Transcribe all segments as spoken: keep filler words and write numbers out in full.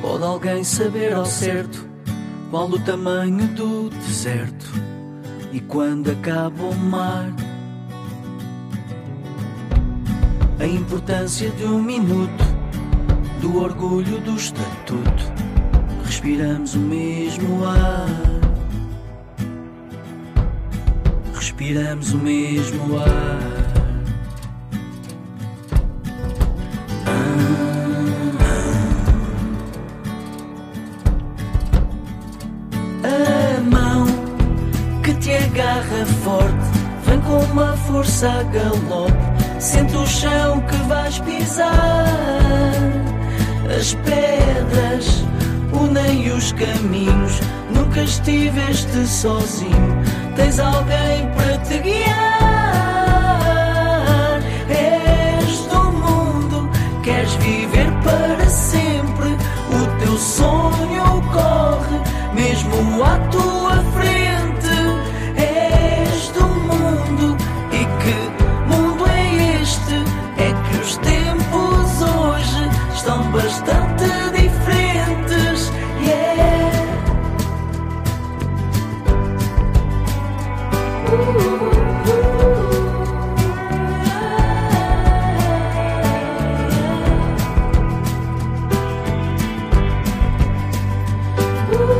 Pode alguém saber ao certo qual o tamanho do deserto e quando acaba o mar? A importância de um minuto, do orgulho do estatuto. Respiramos o mesmo ar. Respiramos o mesmo ar. Agarra forte, vem com uma força a galope. Sente o chão que vais pisar. As pedras unem os caminhos. Nunca estiveste sozinho, tens alguém para te guiar. És do mundo, queres viver para sempre. O teu sonho corre mesmo à tua frente. Bastante diferentes, yeah. uh, uh, uh, uh,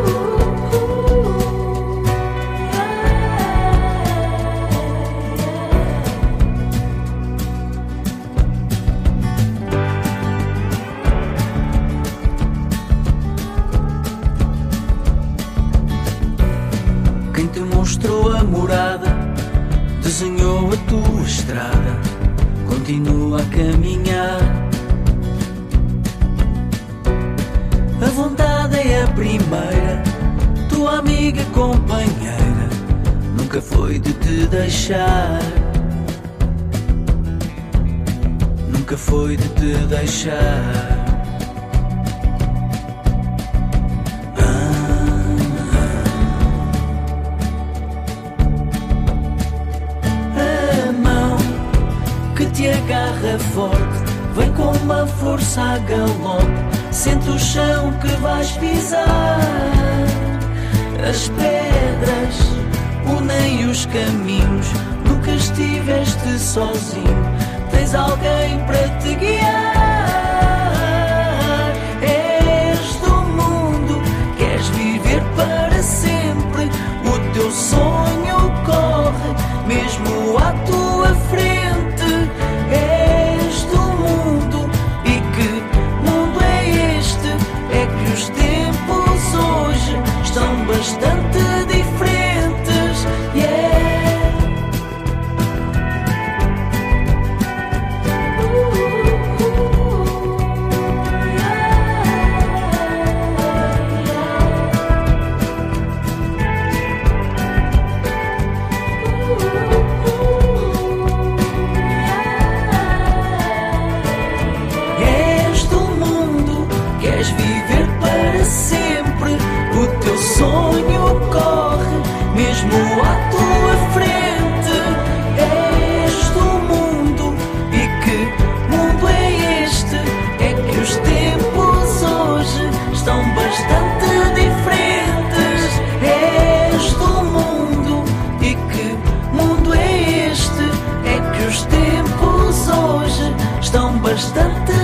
mostrou a morada, desenhou a tua estrada, continua a caminhar. A vontade é a primeira, tua amiga companheira, nunca foi de te deixar. Nunca foi de te deixar. Te agarra forte, vem com uma força a galope. Sente o chão que vais pisar. As pedras unem os caminhos. Nunca estiveste sozinho, tens alguém para te guiar. És do mundo, queres viver para sempre. O teu sonho corre mesmo à tua frente. És do mundo, e que mundo é este? É que os tempos hoje estão bastante diferentes, yeah. uh, uh, sonho corre mesmo à tua frente. És do mundo, e que mundo é este? É que os tempos hoje estão bastante diferentes. És do mundo, e que mundo é este? É que os tempos hoje estão bastante